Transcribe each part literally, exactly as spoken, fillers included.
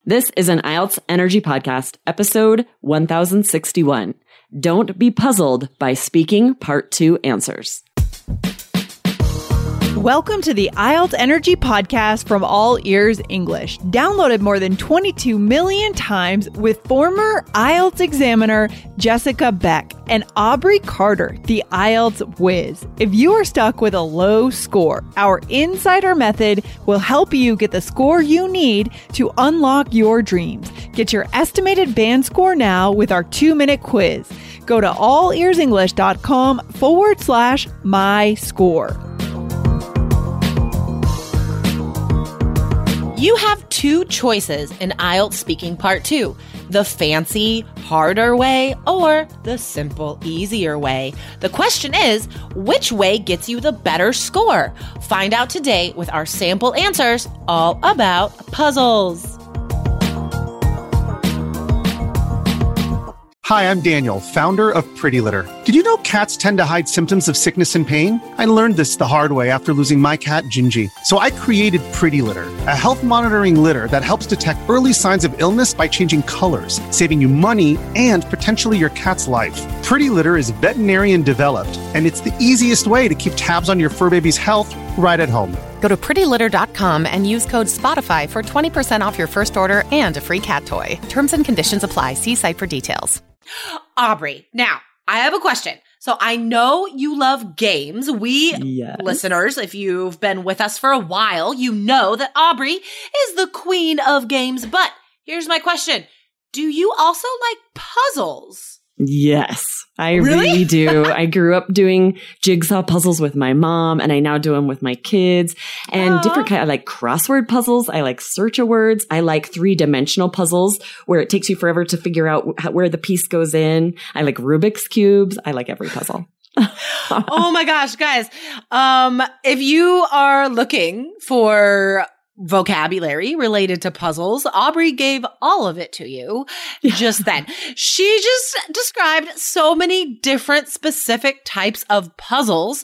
This is an I E L T S Energy Podcast, episode one thousand sixty-one. Don't be puzzled by speaking part two answers. Welcome to the I E L T S Energy Podcast from All Ears English, downloaded more than twenty-two million times with former I E L T S examiner Jessica Beck and Aubrey Carter, the I E L T S whiz. If you are stuck with a low score, our Insider Method will help you get the score you need to unlock your dreams. Get your estimated band score now with our two-minute quiz. Go to allearsenglish.com forward slash my score. You have two choices in I E L T S Speaking Part two, the fancy, harder way or the simple, easier way. The question is, which way gets you the better score? Find out today with our sample answers all about puzzles. Hi, I'm Daniel, founder of Pretty Litter. Did you know cats tend to hide symptoms of sickness and pain? I learned this the hard way after losing my cat, Gingy. So I created Pretty Litter, a health monitoring litter that helps detect early signs of illness by changing colors, saving you money and potentially your cat's life. Pretty Litter is veterinarian developed, and it's the easiest way to keep tabs on your fur baby's health right at home. Go to pretty litter dot com and use code SPOTIFY for twenty percent off your first order and a free cat toy. Terms and conditions apply. See site for details. Aubrey, now I have a question. So I know you love games. We Yes. listeners, if you've been with us for a while, you know that Aubrey is the queen of games. But here's my question. Do you also like puzzles? Yes, I Really? really do. I grew up doing jigsaw puzzles with my mom, and I now do them with my kids. And Aw. different kind. I like crossword puzzles. I like search of words. I like three-dimensional puzzles where it takes you forever to figure out how, where the piece goes in. I like Rubik's cubes. I like every puzzle. Oh my gosh, guys. Um, if you are looking for vocabulary related to puzzles, Aubrey gave all of it to you just then. She just described so many different specific types of puzzles.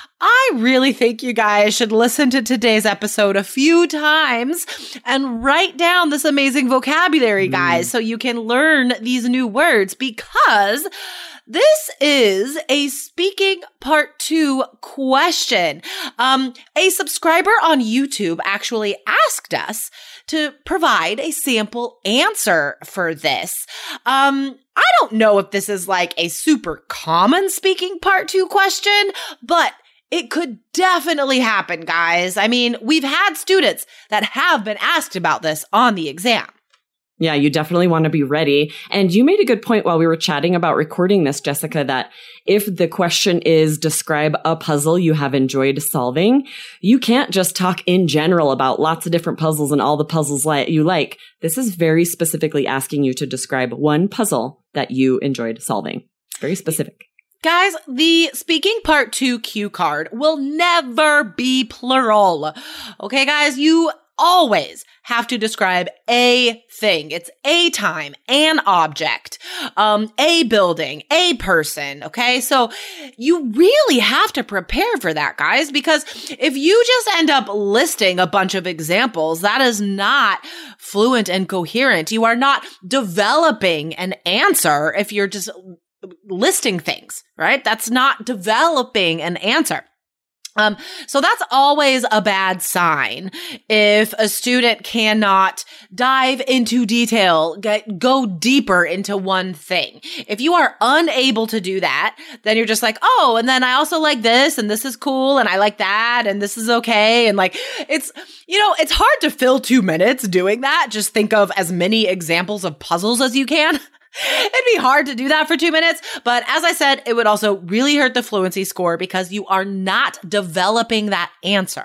I really think you guys should listen to today's episode a few times and write down this amazing vocabulary, guys, so you can learn these new words, because this is a speaking part two question. Um, a subscriber on YouTube actually asked us to provide a sample answer for this. Um, I don't know if this is like a super common speaking part two question, but it could definitely happen, guys. I mean, we've had students that have been asked about this on the exam. Yeah, you definitely want to be ready. And you made a good point while we were chatting about recording this, Jessica, that if the question is describe a puzzle you have enjoyed solving, you can't just talk in general about lots of different puzzles and all the puzzles li- you like. This is very specifically asking you to describe one puzzle that you enjoyed solving. It's very specific. Guys, the speaking part two cue card will never be plural. Okay, guys, you always have to describe a thing. It's a time, an object, um, a building, a person. Okay. So you really have to prepare for that, guys, because if you just end up listing a bunch of examples, that is not fluent and coherent. You are not developing an answer if you're just listing things, right? That's not developing an answer. Um, so that's always a bad sign if a student cannot dive into detail, get, go deeper into one thing. If you are unable to do that, then you're just like, oh, and then I also like this, and this is cool, and I like that, and this is okay. And like, it's, you know, it's hard to fill two minutes doing that. Just think of as many examples of puzzles as you can. It'd be hard to do that for two minutes. But as I said, it would also really hurt the fluency score because you are not developing that answer.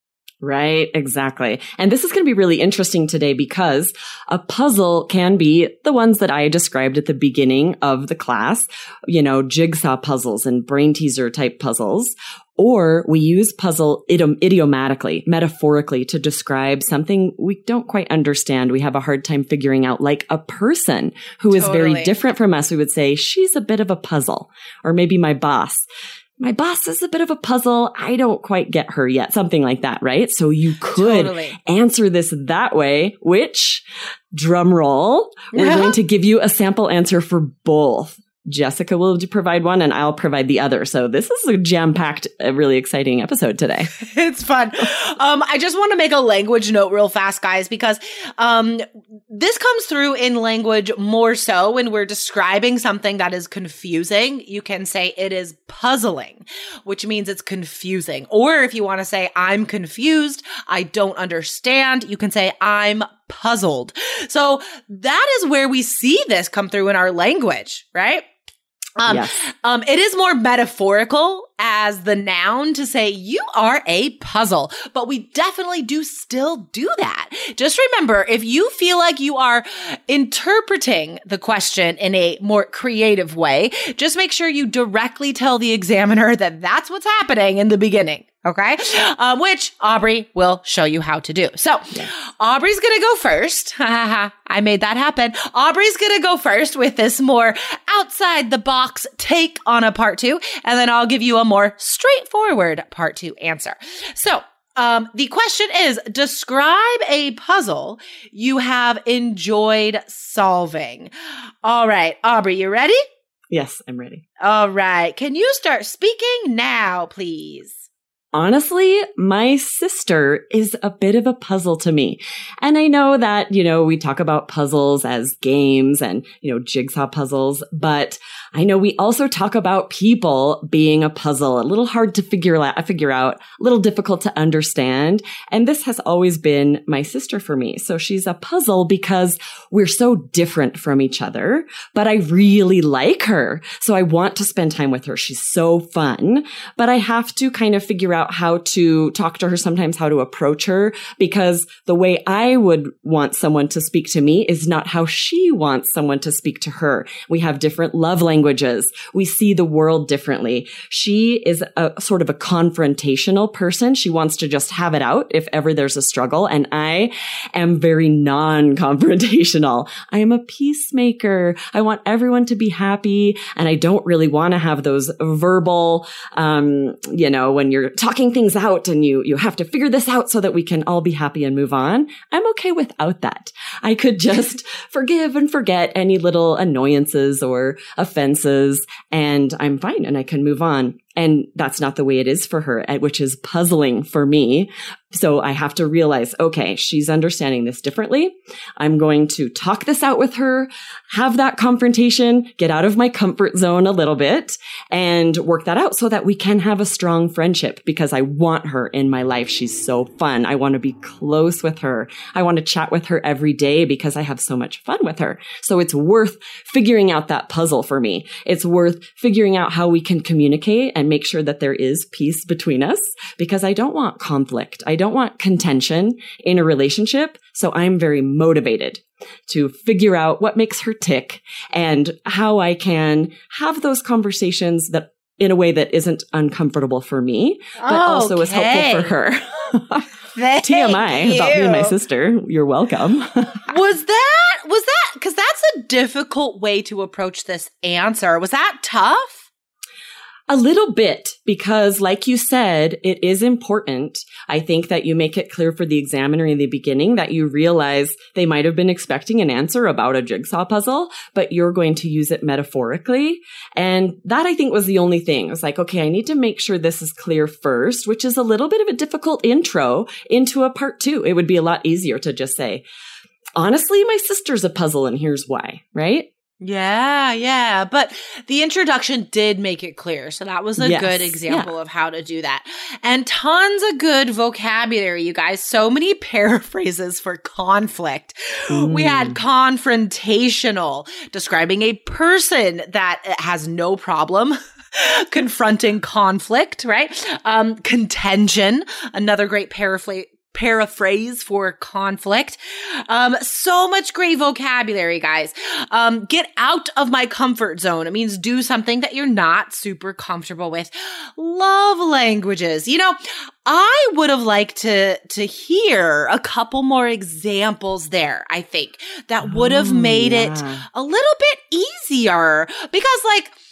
Right, exactly. And this is going to be really interesting today because a puzzle can be the ones that I described at the beginning of the class, you know, jigsaw puzzles and brain teaser type puzzles. Or we use puzzle idiom- idiomatically, metaphorically to describe something we don't quite understand. We have a hard time figuring out, like a person who is Totally. very different from us. We would say, she's a bit of a puzzle, or maybe my boss. my boss is a bit of a puzzle. I don't quite get her yet. Something like that, right? So you could Totally. answer this that way, which, drum roll, we're going to give you a sample answer for both. Jessica will provide one and I'll provide the other. So this is a jam-packed, a really exciting episode today. It's fun. Um, I just want to make a language note real fast, guys, because um, this comes through in language more so when we're describing something that is confusing. You can say it is puzzling, which means it's confusing. Or if you want to say I'm confused, I don't understand, you can say I'm puzzled. So that is where we see this come through in our language, right? Um, Yes. um, it is more metaphorical as the noun to say you are a puzzle, but we definitely do still do that. Just remember, if you feel like you are interpreting the question in a more creative way, just make sure you directly tell the examiner that that's what's happening in the beginning. Okay. Um, which Aubrey will show you how to do. So Aubrey's going to go first. I made that happen. Aubrey's going to go first with this more outside the box take on a part two. And then I'll give you a more straightforward part two answer. So Um, the question is, describe a puzzle you have enjoyed solving. All right. Aubrey, you ready? Yes, I'm ready. All right. Can you start speaking now, please? Honestly, my sister is a bit of a puzzle to me. And I know that, you know, we talk about puzzles as games and, you know, jigsaw puzzles, but I know we also talk about people being a puzzle, a little hard to figure out, figure out, a little difficult to understand. And this has always been my sister for me. So she's a puzzle because we're so different from each other, but I really like her. So I want to spend time with her. She's so fun, but I have to kind of figure out how to talk to her sometimes, how to approach her, because the way I would want someone to speak to me is not how she wants someone to speak to her. We have different love languages. We see the world differently. She is a sort of a confrontational person. She wants to just have it out if ever there's a struggle. And I am very non-confrontational. I am a peacemaker. I want everyone to be happy. And I don't really want to have those verbal, um, you know, when you're talking talking things out and you, you have to figure this out so that we can all be happy and move on. I'm okay without that. I could just forgive and forget any little annoyances or offenses and I'm fine and I can move on. And that's not the way it is for her, which is puzzling for me. So I have to realize, okay, she's understanding this differently. I'm going to talk this out with her, have that confrontation, get out of my comfort zone a little bit and work that out so that we can have a strong friendship because I want her in my life. She's so fun. I want to be close with her. I want to chat with her every day because I have so much fun with her. So it's worth figuring out that puzzle for me. It's worth figuring out how we can communicate and make sure that there is peace between us because I don't want conflict. I don't want contention in a relationship. So I'm very motivated to figure out what makes her tick and how I can have those conversations that in a way that isn't uncomfortable for me, but okay. also is helpful for her. T M I you. About me and my sister. You're welcome. was that, was that, because that's a difficult way to approach this answer. Was that tough? A little bit, because like you said, it is important. I think that you make it clear for the examiner in the beginning that you realize they might have been expecting an answer about a jigsaw puzzle, but you're going to use it metaphorically. And that I think was the only thing. I was like, okay, I need to make sure this is clear first, which is a little bit of a difficult intro into a part two. It would be a lot easier to just say, honestly, my sister's a puzzle and here's why, right? Yeah, yeah. But the introduction did make it clear. So that was a yes, good example yeah. of how to do that. And tons of good vocabulary, you guys. So many paraphrases for conflict. Mm. We had confrontational, describing a person that has no problem confronting conflict, right? Um, contention, another great paraphrase. Paraphrase for conflict. Um, so much great vocabulary, guys. Um, get out of my comfort zone. It means do something that you're not super comfortable with. Love languages. You know, I would have liked to, to hear a couple more examples there, I think, that would have oh, made yeah. it a little bit easier because like,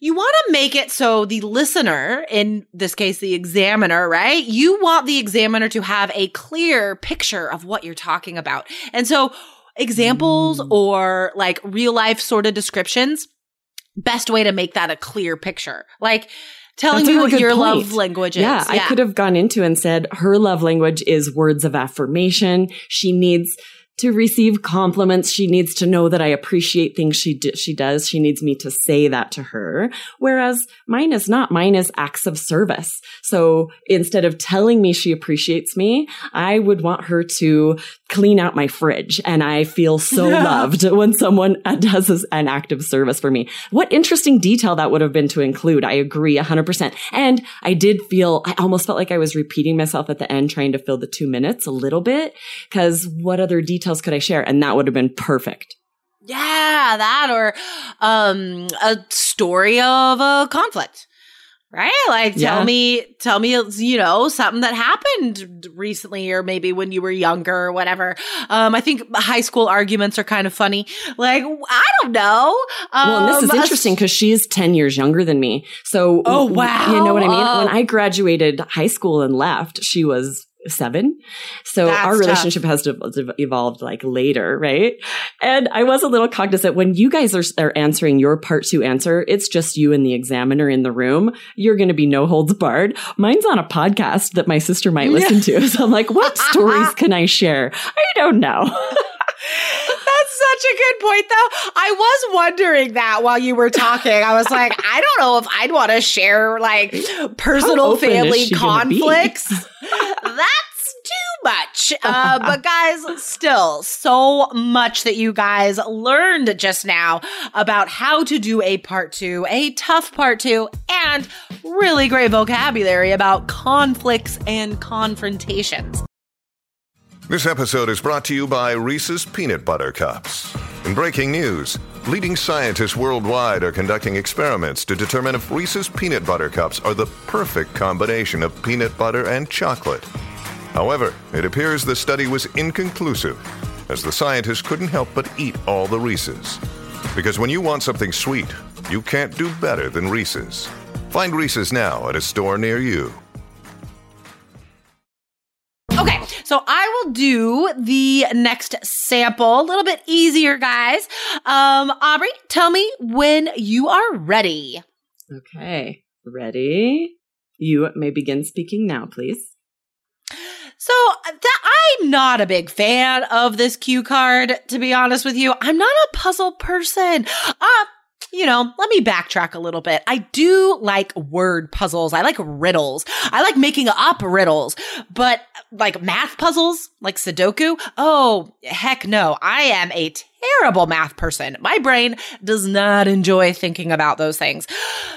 You want to make it so the listener, in this case, the examiner, right? You want the examiner to have a clear picture of what you're talking about. And so examples mm. or like real life sort of descriptions, best way to make that a clear picture. Like telling me what your point. love language is. Yeah, yeah, I could have gone into and said her love language is words of affirmation. She needs to receive compliments. She needs to know that I appreciate things she d- she does. She needs me to say that to her. Whereas mine is not. Mine is acts of service. So instead of telling me she appreciates me, I would want her to clean out my fridge. And I feel so loved when someone does an act of service for me. What interesting detail that would have been to include. I agree one hundred percent. And I did feel, I almost felt like I was repeating myself at the end, trying to fill the two minutes a little bit. Because what other details could I share? And that would have been perfect. Yeah, that or um, a story of a conflict. Right? Like, tell yeah. me, tell me, you know, something that happened recently or maybe when you were younger or whatever. Um, I think high school arguments are kind of funny. Like, I don't know. Um, well, and this is interesting because she's ten years younger than me. So, oh, wow. You know what I mean? Oh. When I graduated high school and left, she was seven. So That's our relationship tough. has de- evolved like later, right? And I was a little cognizant when you guys are, are answering your part two answer, it's just you and the examiner in the room. You're going to be no holds barred. Mine's on a podcast that my sister might listen to. So I'm like, what stories can I share? I don't know. That's such a good point, though. I was wondering that while you were talking. I was like, I don't know if I'd want to share like personal family conflicts. That's too much. Uh, but guys, still so much that you guys learned just now about how to do a part two, a tough part two, and really great vocabulary about conflicts and confrontations. This episode is brought to you by Reese's Peanut Butter Cups. In breaking news, leading scientists worldwide are conducting experiments to determine if Reese's Peanut Butter Cups are the perfect combination of peanut butter and chocolate. However, it appears the study was inconclusive, as the scientists couldn't help but eat all the Reese's. Because when you want something sweet, you can't do better than Reese's. Find Reese's now at a store near you. Okay, so I will do the next sample, a little bit easier, guys. Um, Aubrey, tell me when you are ready. Okay, ready? You may begin speaking now, please. So that, I'm not a big fan of this cue card, to be honest with you. I'm not a puzzle person. Uh, You know, let me backtrack a little bit. I do like word puzzles. I like riddles. I like making up riddles, but like math puzzles, like Sudoku. Oh, heck no. I am a terrible math person. My brain does not enjoy thinking about those things.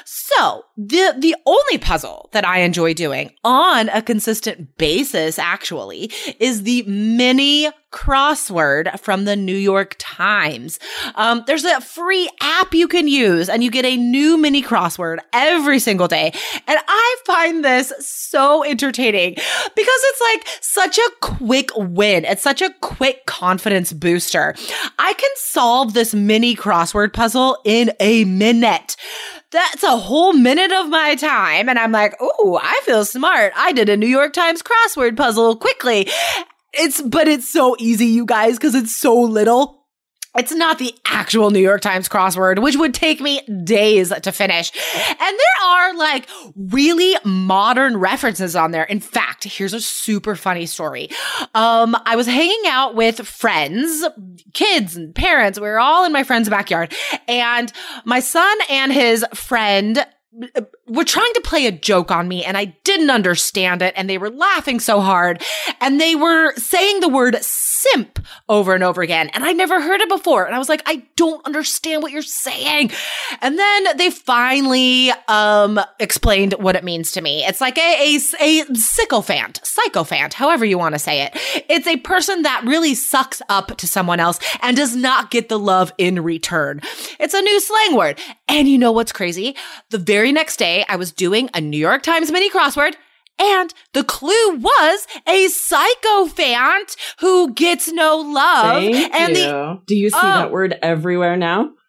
So the, the only puzzle that I enjoy doing on a consistent basis, actually, is the mini crossword from the New York Times. Um, there's a free app you can use and you get a new mini crossword every single day. And I find this so entertaining because it's like such a quick win. It's such a quick confidence booster. I can solve this mini crossword puzzle in a minute. That's a whole minute of my time. And I'm like, ooh, I feel smart. I did a New York Times crossword puzzle quickly. It's, but it's so easy, you guys, because it's so little. It's not the actual New York Times crossword, which would take me days to finish. And there are like really modern references on there. In fact, here's a super funny story. Um, I was hanging out with friends, kids and parents. We were all in my friend's backyard. And my son and his friend were trying to play a joke on me and I didn't understand it. And they were laughing so hard and they were saying the word simp over and over again. And I never heard it before. And I was like, I don't understand what you're saying. And then they finally, um, explained what it means to me. It's like a, a, a sycophant, sycophant, however you want to say it. It's a person that really sucks up to someone else and does not get the love in return. It's a new slang word. And you know what's crazy? The very next day, I was doing a New York Times mini crossword, and the clue was a sycophant who gets no love. Thank and you. the Do you see oh, that word everywhere now?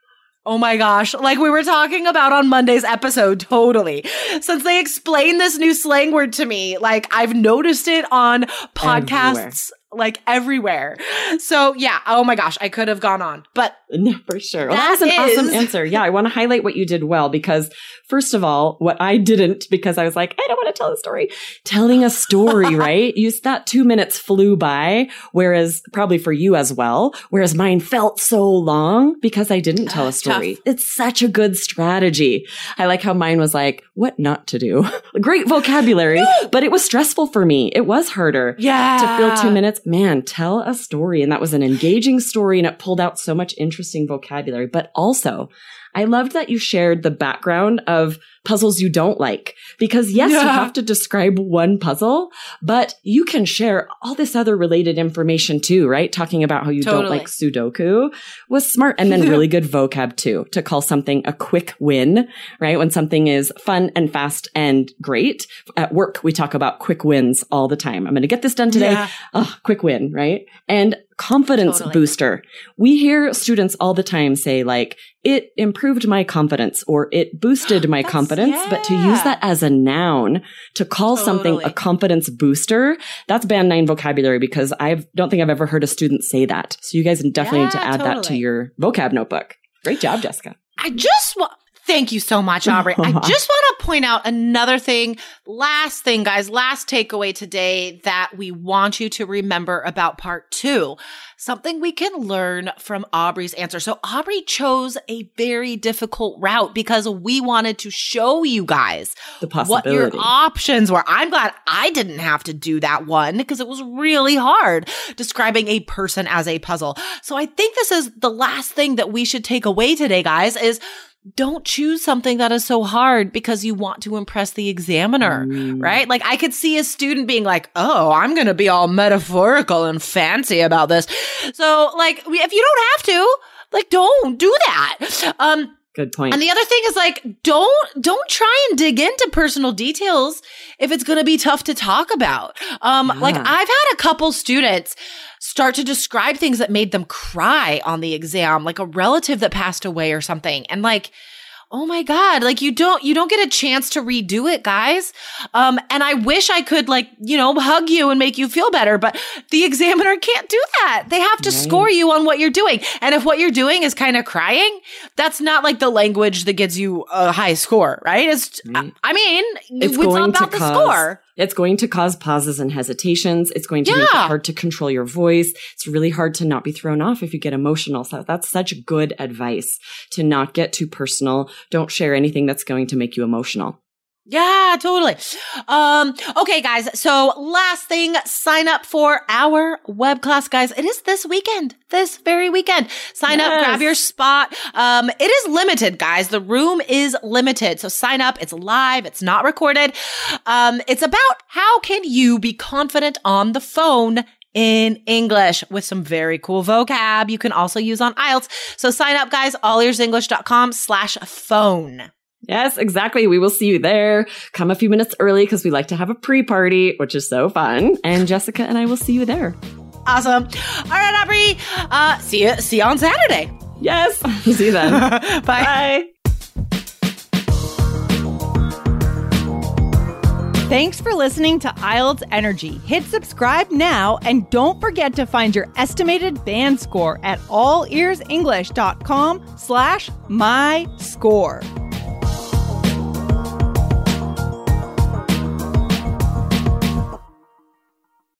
Oh my gosh. Like we were talking about on Monday's episode, totally. Since they explained this new slang word to me, like I've noticed it on podcasts. Everywhere. Like everywhere. So yeah, oh my gosh, I could have gone on, but no, for sure. Well, that was an is... awesome answer. Yeah, I want to highlight what you did well because first of all, what I didn't because I was like, I don't want to tell a story. Telling a story, right? You that two minutes flew by, whereas probably for you as well, whereas mine felt so long because I didn't tell a story. Tough. It's such a good strategy. I like how mine was like, what not to do. Great vocabulary, but it was stressful for me. It was harder yeah. to fill two minutes. Man, tell a story. And that was an engaging story and it pulled out so much interesting vocabulary. But also, I loved that you shared the background of puzzles you don't like. Because yes, yeah. you have to describe one puzzle, but you can share all this other related information too, right? Talking about how you totally. don't like Sudoku was smart. And then really good vocab too, to call something a quick win, right? When something is fun and fast and great. At work, we talk about quick wins all the time. I'm going to get this done today. Yeah. Oh, quick win, right? And confidence totally. booster. We hear students all the time say like, it improved my confidence or it boosted my confidence. Yeah. But to use that as a noun to call totally. something a confidence booster, that's band nine vocabulary because I don't think I've ever heard a student say that. So you guys definitely yeah, need to add totally. that to your vocab notebook. Great job, Jessica. I just want... Thank you so much, Aubrey. I just want to point out another thing. Last thing, guys, last takeaway today that we want you to remember about part two. Something we can learn from Aubrey's answer. So Aubrey chose a very difficult route because we wanted to show you guys the possibility. What your options were. I'm glad I didn't have to do that one because it was really hard describing a person as a puzzle. So I think this is the last thing that we should take away today, guys, is don't choose something that is so hard because you want to impress the examiner, mm. right? Like I could see a student being like, oh, I'm going to be all metaphorical and fancy about this. So like, if you don't have to, like, don't do that. Um, Good point. And the other thing is like, don't, don't try and dig into personal details if it's going to be tough to talk about. Um, yeah. Like I've had a couple students start to describe things that made them cry on the exam, like a relative that passed away or something. And like, oh my God, like you don't, you don't get a chance to redo it, guys. Um, and I wish I could like, you know, hug you and make you feel better, but the examiner can't do that. They have to right. score you on what you're doing. And if what you're doing is kind of crying, that's not like the language that gets you a high score, right? It's, right. I mean, it's, it's not about the cause, score. It's going to cause pauses and hesitations. It's going to yeah. make it hard to control your voice. It's really hard to not be thrown off if you get emotional. So that's such good advice to not get too personal. Don't share anything that's going to make you emotional. Yeah, totally. Um, okay, guys. So last thing, sign up for our web class, guys. It is this weekend, this very weekend. Sign yes. up, grab your spot. Um, it is limited, guys. The room is limited. So sign up. It's live. It's not recorded. Um, it's about how can you be confident on the phone in English with some very cool vocab you can also use on I E L T S. So sign up, guys, allearsenglish.com slash phone. Yes, exactly. We will see you there. Come a few minutes early because we like to have a pre-party, which is so fun. And Jessica and I will see you there. Awesome. All right, Aubrey. Uh, see you, see you on Saturday. Yes. See you then. Bye. Bye. Thanks for listening to I E L T S Energy. Hit subscribe now and don't forget to find your estimated band score at allearsenglish.com slash my score.